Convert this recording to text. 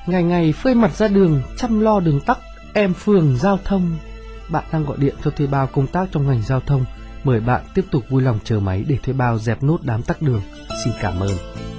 Ngày ngày phơi mặt ra đường, chăm lo đường tắc, em phường giao thông. Bạn đang gọi điện cho thuê bao công tác trong ngành giao thông. Mời bạn tiếp tục vui lòng chờ máy để thuê bao dẹp nốt đám tắc đường. Xin cảm ơn.